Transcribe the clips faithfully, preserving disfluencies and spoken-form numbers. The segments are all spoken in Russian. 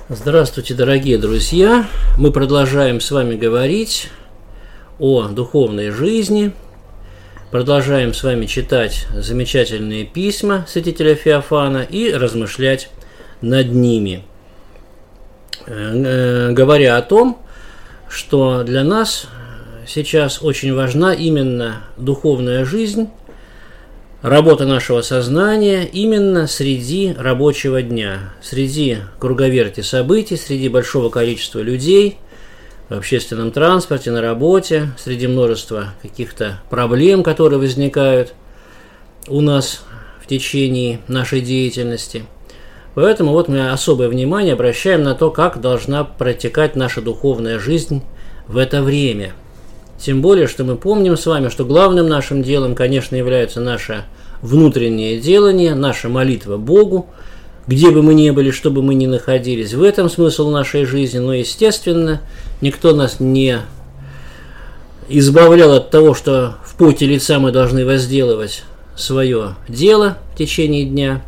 Здравствуйте, дорогие друзья! Мы продолжаем с вами говорить о духовной жизни, продолжаем с вами читать замечательные письма святителя Феофана и размышлять над ними, говоря о том, что для нас сейчас очень важна именно духовная жизнь, работа нашего сознания именно среди рабочего дня, среди круговерти событий, среди большого количества людей, в общественном транспорте, на работе, среди множества каких-то проблем, которые возникают у нас в течение нашей деятельности. Поэтому вот мы особое внимание обращаем на то, как должна протекать наша духовная жизнь в это время. Тем более, что мы помним с вами, что главным нашим делом, конечно, является наше внутреннее делание, наша молитва Богу, где бы мы ни были, что бы мы ни находились. В этом смысл нашей жизни. Но, естественно, никто нас не избавлял от того, что в поте лица мы должны возделывать свое дело в течение дня.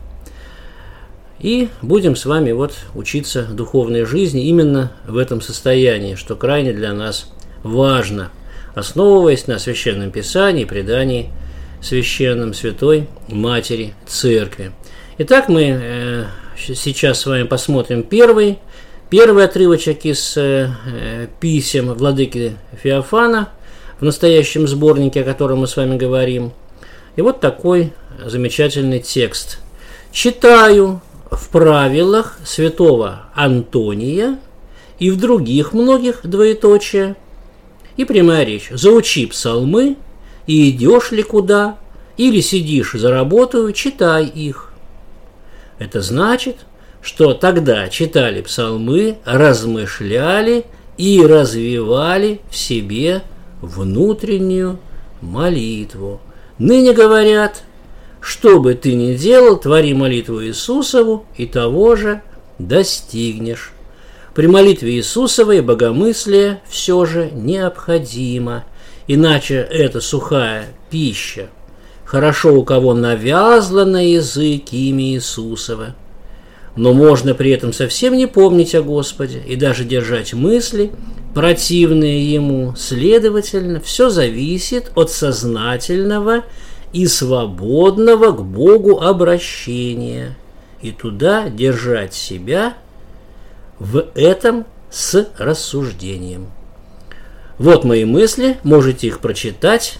И будем с вами вот учиться духовной жизни именно в этом состоянии, что крайне для нас важно, основываясь на Священном Писании, предании священном Святой Матери Церкви. Итак, мы э, сейчас с вами посмотрим первый, первый отрывочек из э, писем владыки Феофана в настоящем сборнике, о котором мы с вами говорим. И вот такой замечательный текст. «Читаю в правилах святого Антония и в других многих двоеточие». И прямая речь. «Заучи псалмы, и идешь ли куда, или сидишь за работу, читай их». Это значит, что тогда читали псалмы, размышляли и развивали в себе внутреннюю молитву. Ныне говорят: что бы ты ни делал, твори молитву Иисусову, и того же достигнешь. При молитве Иисусовой богомыслие все же необходимо, иначе это сухая пища. Хорошо, у кого навязла на язык имя Иисусова, но можно при этом совсем не помнить о Господе и даже держать мысли, противные Ему. Следовательно, все зависит от сознательного и свободного к Богу обращения, и туда держать себя в этом с рассуждением. Вот мои мысли, можете их прочитать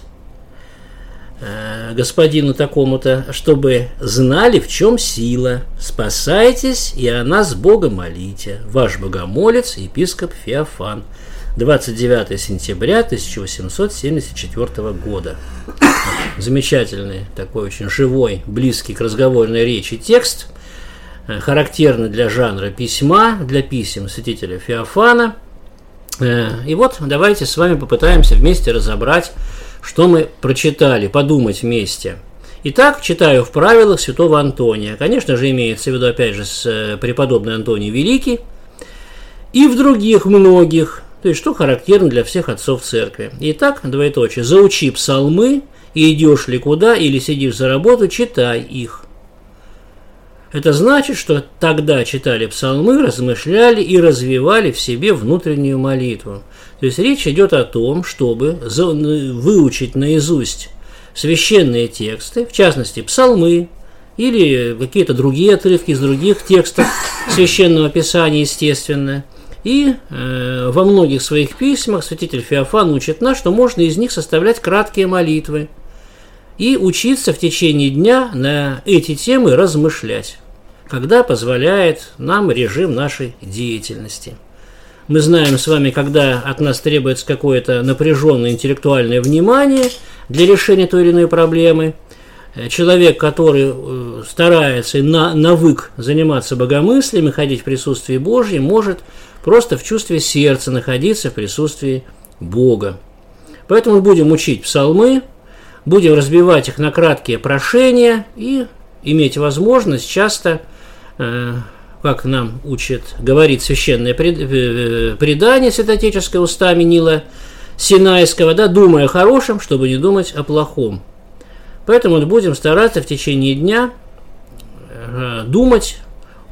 э, господину такому-то, чтобы знали, в чем сила. Спасайтесь, и о нас Бога молите. Ваш богомолец, епископ Феофан. двадцать девятого сентября тысяча восемьсот семьдесят четвёртого года. Замечательный, такой очень живой, близкий к разговорной речи текст, характерный для жанра письма, для писем святителя Феофана. И вот давайте с вами попытаемся вместе разобрать, что мы прочитали, подумать вместе. Итак, читаю в правилах святого Антония. Конечно же, имеется в виду, опять же, с преподобный Антоний Великий. И в других многих, то есть, что характерно для всех отцов церкви. Итак, двоеточие. «Заучи псалмы, и идешь ли куда, или сидишь за работу, читай их». Это значит, что тогда читали псалмы, размышляли и развивали в себе внутреннюю молитву. То есть речь идет о том, чтобы выучить наизусть священные тексты, в частности псалмы или какие-то другие отрывки из других текстов Священного Писания, естественно. И э, во многих своих письмах святитель Феофан учит нас, что можно из них составлять краткие молитвы и учиться в течение дня на эти темы размышлять, когда позволяет нам режим нашей деятельности. Мы знаем с вами, когда от нас требуется какое-то напряженное интеллектуальное внимание для решения той или иной проблемы, человек, который старается и на, навык заниматься богомыслием и ходить в присутствии Божьем, может просто в чувстве сердца находиться в присутствии Бога. Поэтому мы будем учить псалмы, будем разбивать их на краткие прошения и иметь возможность часто, э, как нам учит, говорит священное предание святоотеческое устами Нила Синайского, да, думая о хорошем, чтобы не думать о плохом. Поэтому мы будем стараться в течение дня э, думать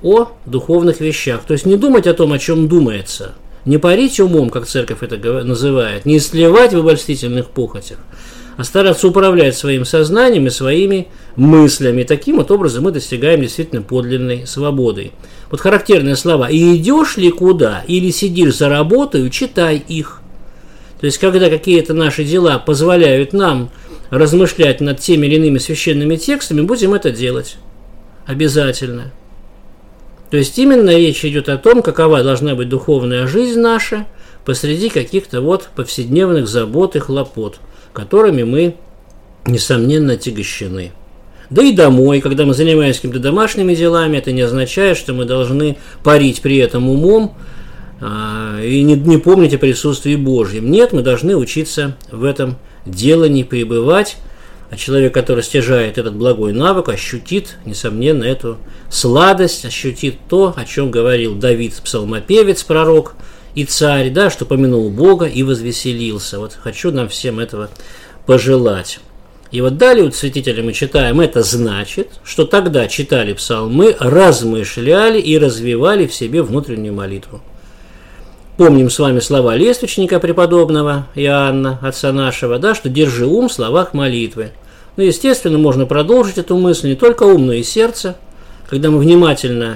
о духовных вещах. То есть не думать о том, о чем думается. Не парить умом, как церковь это называет, не сливать в обольстительных похотях, а стараться управлять своим сознанием и своими мыслями. И таким вот образом мы достигаем действительно подлинной свободы. Вот характерные слова: «И идешь ли куда, или сидишь за работой, читай их». То есть, когда какие-то наши дела позволяют нам размышлять над теми или иными священными текстами, будем это делать обязательно. То есть именно речь идет о том, какова должна быть духовная жизнь наша посреди каких-то вот повседневных забот и хлопот, которыми мы, несомненно, отягощены. Да и домой, когда мы занимаемся какими-то домашними делами, это не означает, что мы должны парить при этом умом а, и не, не помнить о присутствии Божьем. Нет, мы должны учиться в этом делании пребывать. А человек, который стяжает этот благой навык, ощутит, несомненно, эту сладость, ощутит то, о чем говорил Давид, псалмопевец, пророк и царь, да, что помянул Бога и возвеселился. Вот хочу нам всем этого пожелать. И вот далее у святителя мы читаем: это значит, что тогда читали псалмы, размышляли и развивали в себе внутреннюю молитву. Помним с вами слова лествичника преподобного Иоанна, отца нашего, да, что «держи ум в словах молитвы». Ну, естественно, можно продолжить эту мысль не только ум, но и сердце. Когда мы внимательно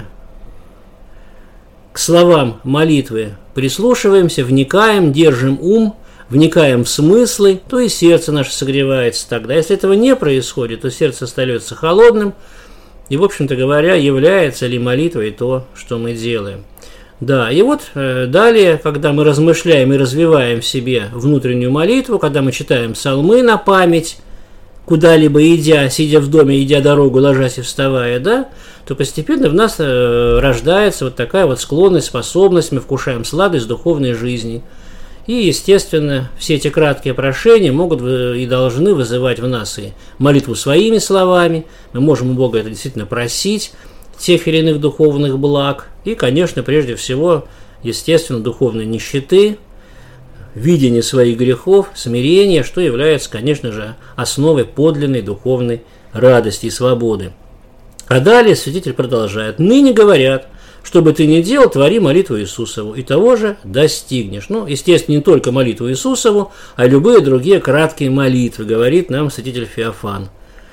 к словам молитвы прислушиваемся, вникаем, держим ум, вникаем в смыслы, то и сердце наше согревается тогда. Если этого не происходит, то сердце остается холодным, и, в общем-то говоря, является ли молитвой то, что мы делаем. Да, и вот э, далее, когда мы размышляем и развиваем в себе внутреннюю молитву, когда мы читаем псалмы на память, куда-либо идя, сидя в доме, идя дорогу, ложась и вставая, да, то постепенно в нас э, рождается вот такая вот склонность, способность, мы вкушаем сладость духовной жизни. И, естественно, все эти краткие прошения могут и должны вызывать в нас и молитву своими словами, мы можем у Бога это действительно просить, тех или иных духовных благ, и, конечно, прежде всего, естественно, духовной нищеты, видение своих грехов, смирение, что является, конечно же, основой подлинной духовной радости и свободы. А далее святитель продолжает: «Ныне говорят, что бы ты ни делал, твори молитву Иисусову, и того же достигнешь». Ну, естественно, не только молитву Иисусову, а любые другие краткие молитвы, говорит нам святитель Феофан.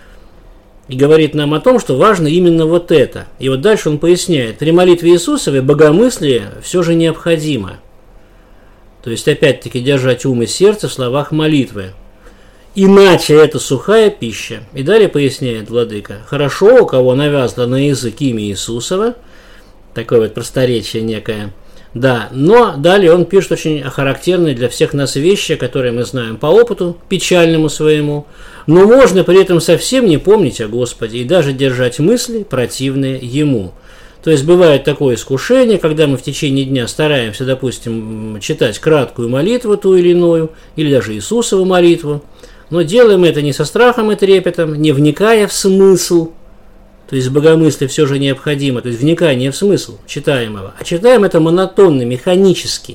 И говорит нам о том, что важно именно вот это. И вот дальше он поясняет: при молитве Иисусовой богомыслие все же необходимо. То есть, опять-таки, держать ум и сердце в словах молитвы. Иначе это сухая пища. И далее поясняет владыка: хорошо, у кого навязано на язык имя Иисусова, такое вот просторечие некое, да, но далее он пишет очень характерные для всех нас вещи, которые мы знаем по опыту печальному своему, но можно при этом совсем не помнить о Господе и даже держать мысли, противные Ему. То есть бывает такое искушение, когда мы в течение дня стараемся, допустим, читать краткую молитву ту или иную, или даже Иисусову молитву, но делаем это не со страхом и трепетом, не вникая в смысл. То есть богомыслие все же необходимо, то есть вникание в смысл читаемого, а читаем это монотонно, механически.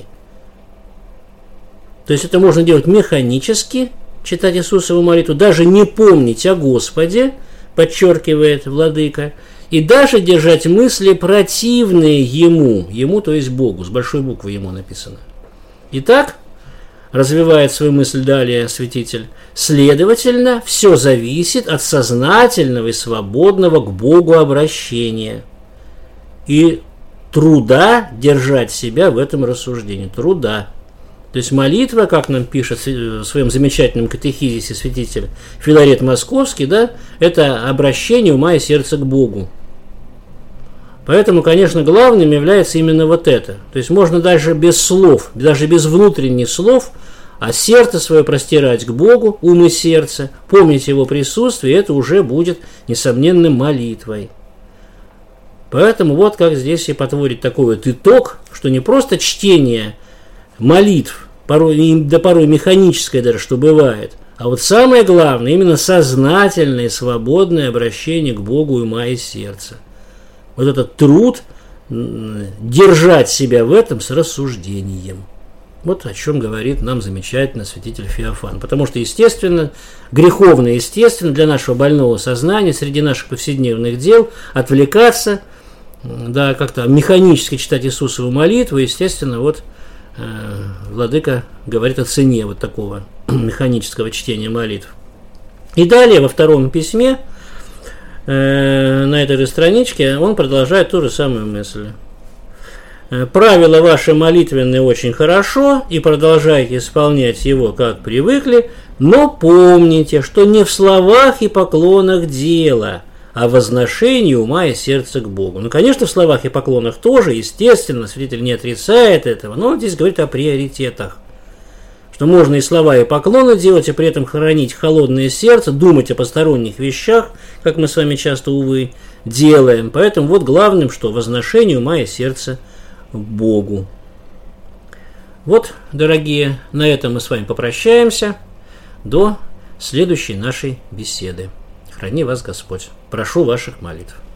То есть это можно делать механически, читать Иисусову молитву, даже не помнить о Господе, подчеркивает владыка, и даже держать мысли, противные Ему, Ему, то есть Богу, с большой буквы Ему написано. Итак, развивает свою мысль далее святитель, следовательно, все зависит от сознательного и свободного к Богу обращения и труда держать себя в этом рассуждении, труда. То есть молитва, как нам пишет в своем замечательном катехизисе святитель Филарет Московский, да, это обращение ума и сердца к Богу. Поэтому, конечно, главным является именно вот это. То есть можно даже без слов, даже без внутренних слов, а сердце свое простирать к Богу, ум и сердце, помнить Его присутствие, это уже будет, несомненно, молитвой. Поэтому вот как здесь и подводит такой вот итог, что не просто чтение молитв, порой, да порой механическое даже, что бывает, а вот самое главное, именно сознательное и свободное обращение к Богу ума и сердца. Вот этот труд держать себя в этом с рассуждением. Вот о чем говорит нам замечательно святитель Феофан. Потому что, естественно, греховно, естественно, для нашего больного сознания среди наших повседневных дел отвлекаться да, как-то механически читать Иисусову молитву, естественно, вот э, Владыка говорит о цене вот такого механического чтения молитв. И далее во втором письме э, на этой же страничке он продолжает ту же самую мысль. Правила ваши молитвенные очень хорошо, и продолжайте исполнять его, как привыкли, но помните, что не в словах и поклонах дело, а в возношении ума и сердца к Богу. Ну, конечно, в словах и поклонах тоже, естественно, святитель не отрицает этого, но он здесь говорит о приоритетах. Что можно и слова, и поклоны делать, и при этом хранить холодное сердце, думать о посторонних вещах, как мы с вами часто, увы, делаем. Поэтому вот главным, что возношение ума и сердца Богу. Вот, дорогие, на этом мы с вами попрощаемся до следующей нашей беседы. Храни вас Господь. Прошу ваших молитв.